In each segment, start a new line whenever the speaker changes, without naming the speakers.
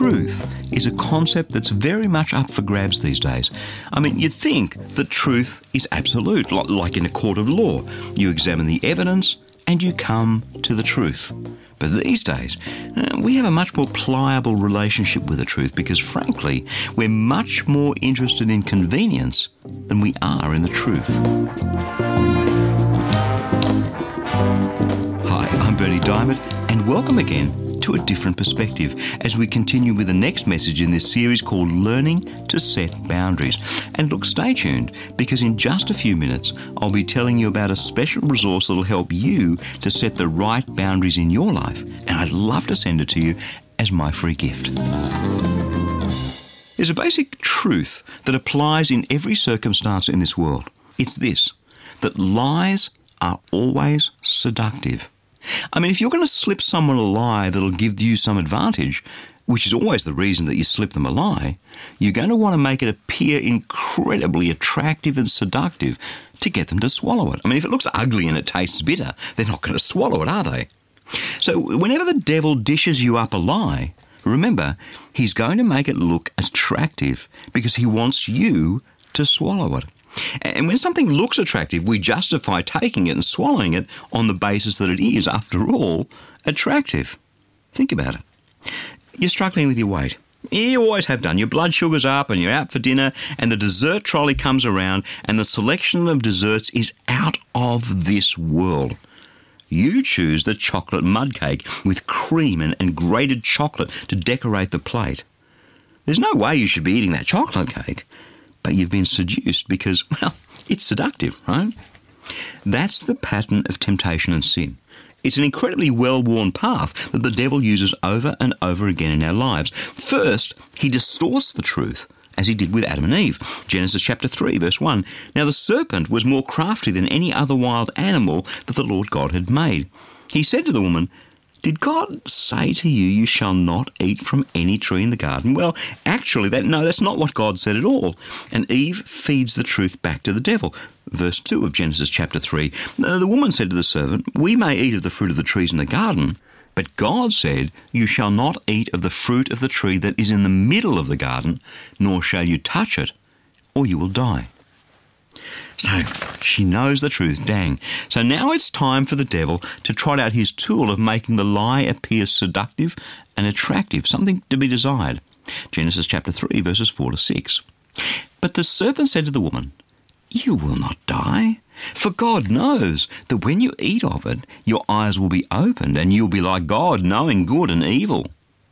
truth is a concept that's very much up for grabs these days. I mean, you'd think that truth is absolute, like in a court of law. You examine the evidence and you come to the truth. But these days, we have a much more pliable relationship with the truth because, frankly, we're much more interested in convenience than we are in the truth. Hi, I'm Bernie Diamond, and welcome again to A Different Perspective as we continue with the next message in this series called Learning to Set Boundaries. And look, stay tuned, because in just a few minutes I'll be telling you about a special resource that'll help you to set the right boundaries in your life, and I'd love to send it to you as my free gift. There's a basic truth that applies in every circumstance in this world. It's this, that lies are always seductive. I mean, if you're going to slip someone a lie that'll give you some advantage, which is always the reason that you slip them a lie, you're going to want to make it appear incredibly attractive and seductive to get them to swallow it. I mean, if it looks ugly and it tastes bitter, they're not going to swallow it, are they? So whenever the devil dishes you up a lie, remember, he's going to make it look attractive because he wants you to swallow it. And when something looks attractive, we justify taking it and swallowing it on the basis that it is, after all, attractive. Think about it. You're struggling with your weight. You always have done. Your blood sugar's up and you're out for dinner and the dessert trolley comes around and the selection of desserts is out of this world. You choose the chocolate mud cake with cream and grated chocolate to decorate the plate. There's no way you should be eating that chocolate cake. But you've been seduced because, well, it's seductive, right? That's the pattern of temptation and sin. It's an incredibly well-worn path that the devil uses over and over again in our lives. First, he distorts the truth, as he did with Adam and Eve. Genesis chapter 3, verse 1. Now the serpent was more crafty than any other wild animal that the Lord God had made. He said to the woman, "Did God say to you, you shall not eat from any tree in the garden?" Well, actually, that's not what God said at all. And Eve feeds the truth back to the devil. Verse 2 of Genesis chapter 3. The woman said to the servant, "We may eat of the fruit of the trees in the garden, but God said, you shall not eat of the fruit of the tree that is in the middle of the garden, nor shall you touch it, or you will die." So she knows the truth, dang. So now it's time for the devil to trot out his tool of making the lie appear seductive and attractive, something to be desired. Genesis chapter 3, verses 4 to 6. But the serpent said to the woman, "You will not die, for God knows that when you eat of it, your eyes will be opened, and you'll be like God, knowing good and evil."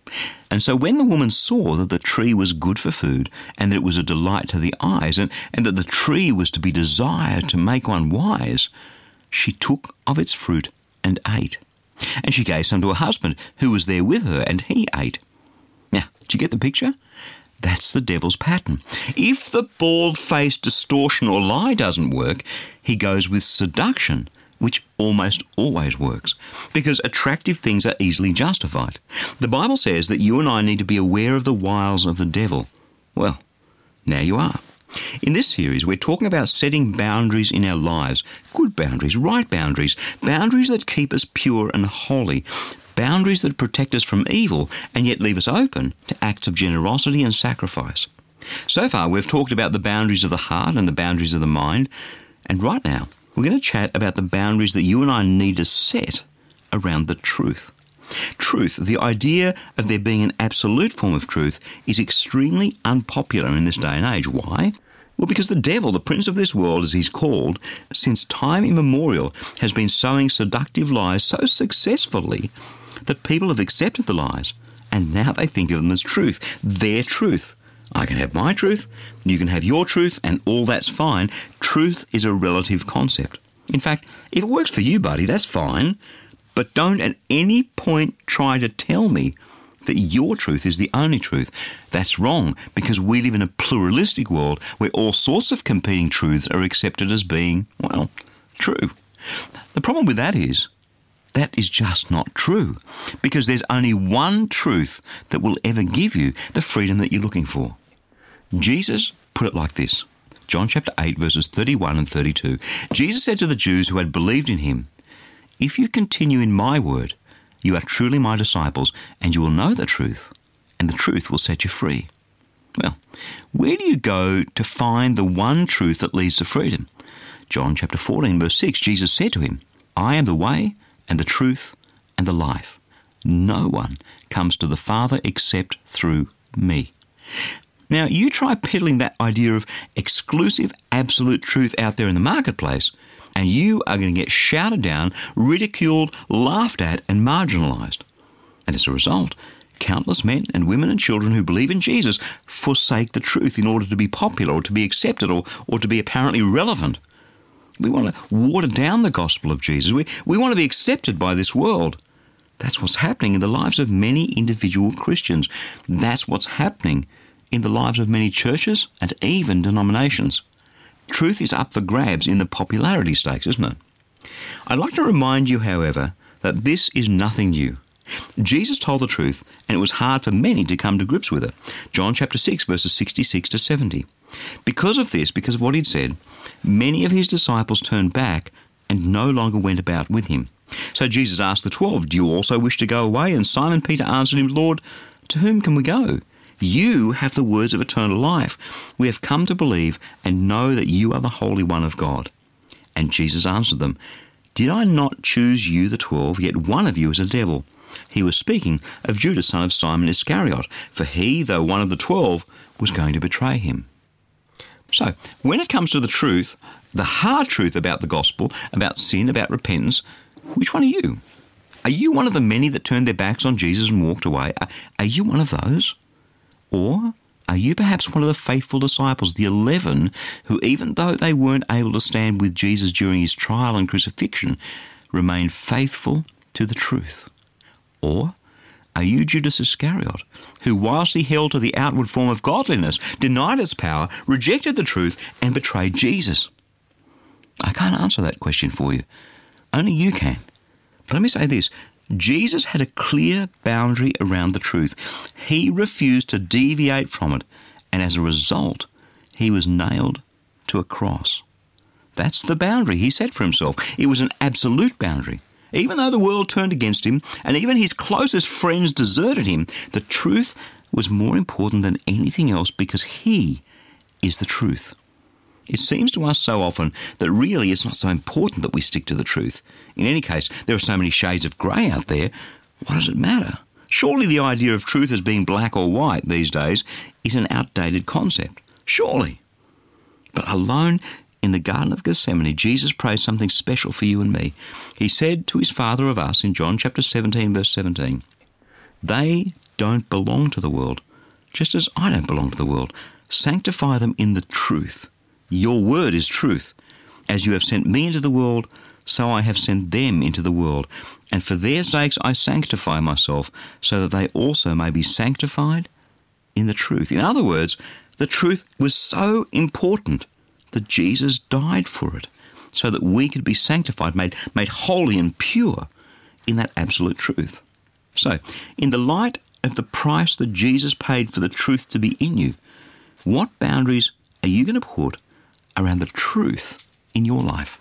And so when the woman saw that the tree was good for food, and that it was a delight to the eyes, and that the tree was to be desired to make one wise, she took of its fruit and ate. And she gave some to her husband, who was there with her, and he ate. Now, do you get the picture? That's the devil's pattern. If the bald-faced distortion or lie doesn't work, he goes with seduction, which almost always works, because attractive things are easily justified. The Bible says that you and I need to be aware of the wiles of the devil. Well, now you are. In this series, we're talking about setting boundaries in our lives, good boundaries, right boundaries, boundaries that keep us pure and holy, boundaries that protect us from evil and yet leave us open to acts of generosity and sacrifice. So far, we've talked about the boundaries of the heart and the boundaries of the mind, and right now, we're going to chat about the boundaries that you and I need to set around the truth. Truth, the idea of there being an absolute form of truth, is extremely unpopular in this day and age. Why? Well, because the devil, the prince of this world as he's called, since time immemorial has been sowing seductive lies so successfully that people have accepted the lies and now they think of them as truth, their truth. I can have my truth, you can have your truth, and all that's fine. Truth is a relative concept. In fact, if it works for you, buddy, that's fine. But don't at any point try to tell me that your truth is the only truth. That's wrong, because we live in a pluralistic world where all sorts of competing truths are accepted as being, well, true. The problem with that is just not true, because there's only one truth that will ever give you the freedom that you're looking for. Jesus put it like this. John chapter 8, verses 31 and 32. Jesus said to the Jews who had believed in him, "If you continue in my word, you are truly my disciples, and you will know the truth, and the truth will set you free. Well, where do you go to find the one truth that leads to freedom? John chapter 14, verse 6, Jesus said to him, I am the way and the truth and the life. No one comes to the Father except through me. Now, you try peddling that idea of exclusive, absolute truth out there in the marketplace, and you are going to get shouted down, ridiculed, laughed at, and marginalised. And as a result, countless men and women and children who believe in Jesus forsake the truth in order to be popular or to be accepted or to be apparently relevant. We want to water down the gospel of Jesus. We want to be accepted by this world. That's what's happening in the lives of many individual Christians. That's what's happening in the lives of many churches and even denominations. Truth is up for grabs in the popularity stakes, isn't it? I'd like to remind you, however, that this is nothing new. Jesus told the truth, and it was hard for many to come to grips with it. John chapter 6, verses 66 to 70. Because of this, because of what he'd said, many of his disciples turned back and no longer went about with him. So Jesus asked the 12, do you also wish to go away? And Simon Peter answered him, Lord, to whom can we go? You have the words of eternal life. We have come to believe and know that you are the Holy One of God. And Jesus answered them, did I not choose you, the 12, yet one of you is a devil? He was speaking of Judas, son of Simon Iscariot, for he, though one of the 12, was going to betray him. So, when it comes to the truth, the hard truth about the gospel, about sin, about repentance, which one are you? Are you one of the many that turned their backs on Jesus and walked away? Are you one of those? Or are you perhaps one of the faithful disciples, the 11, who even though they weren't able to stand with Jesus during his trial and crucifixion, remained faithful to the truth? Or are you Judas Iscariot, who whilst he held to the outward form of godliness, denied its power, rejected the truth, and betrayed Jesus? I can't answer that question for you. Only you can. But let me say this. Jesus had a clear boundary around the truth. He refused to deviate from it, and as a result, he was nailed to a cross. That's the boundary he set for himself. It was an absolute boundary. Even though the world turned against him, and even his closest friends deserted him, the truth was more important than anything else because he is the truth. It seems to us so often that really it's not so important that we stick to the truth. In any case, there are so many shades of grey out there. What does it matter? Surely the idea of truth as being black or white these days is an outdated concept. Surely. But alone in the Garden of Gethsemane, Jesus prayed something special for you and me. He said to his Father of us in John chapter 17, verse 17, they don't belong to the world, just as I don't belong to the world. Sanctify them in the truth. Your word is truth. As you have sent me into the world, so I have sent them into the world. And for their sakes I sanctify myself, so that they also may be sanctified in the truth. In other words, the truth was so important that Jesus died for it, so that we could be sanctified, made holy and pure in that absolute truth. So, in the light of the price that Jesus paid for the truth to be in you, what boundaries are you going to put around the truth in your life?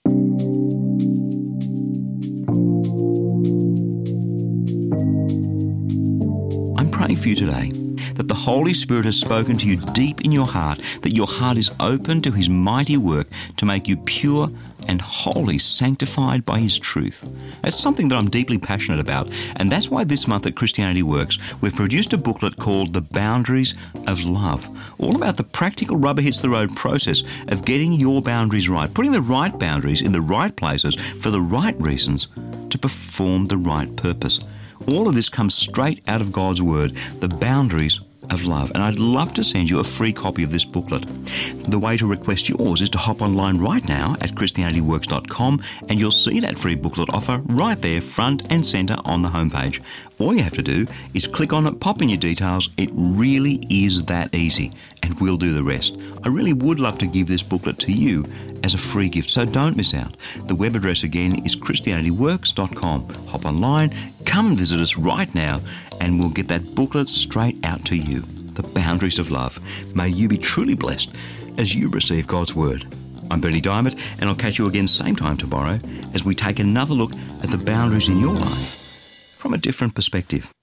I'm praying for you today that the Holy Spirit has spoken to you deep in your heart, that your heart is open to his mighty work to make you pure and wholly sanctified by his truth. That's something that I'm deeply passionate about, and that's why this month at Christianity Works, we've produced a booklet called The Boundaries of Love, all about the practical rubber-hits-the-road process of getting your boundaries right, putting the right boundaries in the right places for the right reasons to perform the right purpose. All of this comes straight out of God's Word, the boundaries of love. And I'd love to send you a free copy of this booklet. The way to request yours is to hop online right now at ChristianityWorks.com and you'll see that free booklet offer right there, front and centre on the homepage. All you have to do is click on it, pop in your details. It really is that easy, and we'll do the rest. I really would love to give this booklet to you as a free gift, so don't miss out. The web address again is ChristianityWorks.com. Hop online, come and visit us right now, and we'll get that booklet straight out to you. The Boundaries of Love. May you be truly blessed as you receive God's Word. I'm Bernie Diamond, and I'll catch you again same time tomorrow as we take another look at the boundaries in your life from a different perspective.